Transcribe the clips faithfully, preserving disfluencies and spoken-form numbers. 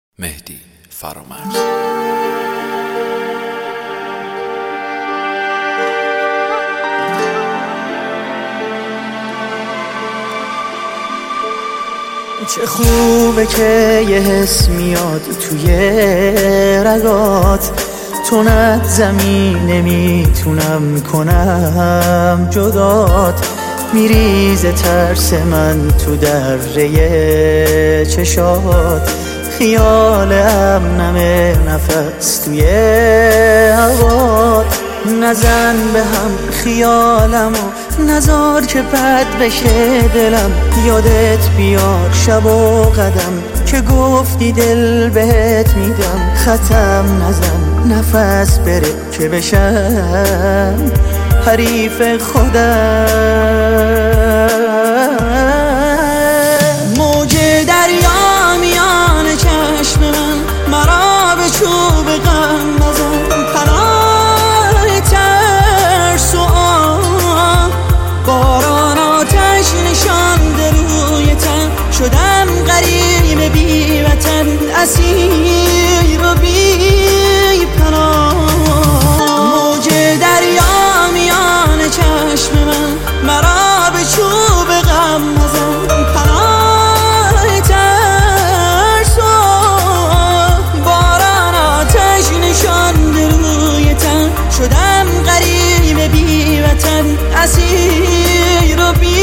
مهدی فرامرز. چه خوبه که یه حس میاد توی رگات، تو نه زمین نمیتونم کنم جدات، میریزه ترس من تو دره چشات، خیال امنمه نفس توی هوات، نزن به هم خیالمو نزار که بد بشه دلم، یادت بیار شب و قدم که گفتی دل بهت میدم، ختم نزن نفس بره که بشم حریف خودم. موج دریا میان چشم من، مرا به چوب غم نزن، پناه ترس و آه، باران آتش نشانده روی تن، شدم غریب بی وطن، اسیر و بی پناه. موج دریا میان چشم من، مرا به چوب غم نزن، پناه ترس و باران آتش نشانده روی تن، شدم غریب بی وطن، اسیر و بی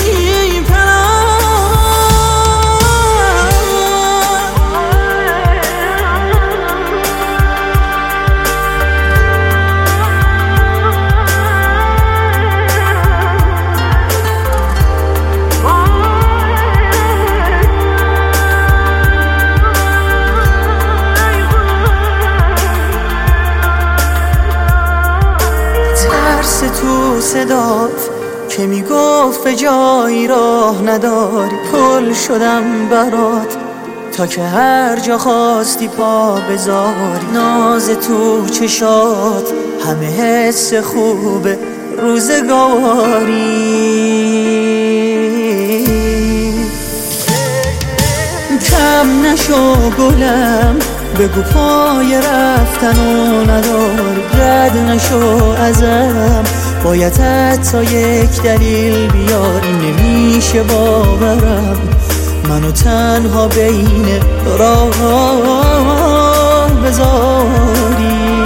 تو صدات که میگفت به جایی راه نداری، پل شدم برات تا که هر جا خواستی پا بذاری، ناز تو چشات همه حس خوب روزگاری، کم نشو گلم بگو پای رفتن و نداری، رد نشو ازم باید حتی یک دلیل بیاری، نمیشه باورم منو تنها بین راه بذاری.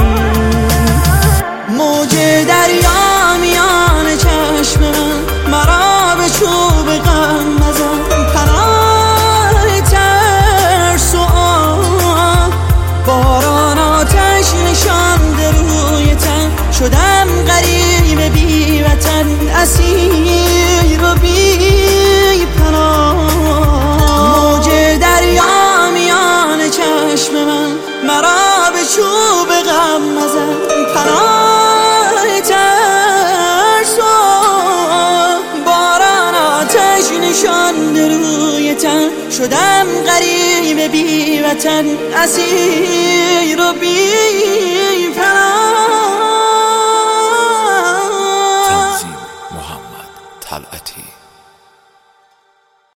موج دریا میان چشم من، مرا به چوب غم نزن، پناه ترس و آه، باران آتش نشانده روی تن، شدم غریب بی وطن، اسیر و بی پناه. موج دریا میان چشم من، مرا به چوب غم نزن، پناه ترس و باران آتش نشانده روی تن، شدم غریب بی وطن، اسیر و بی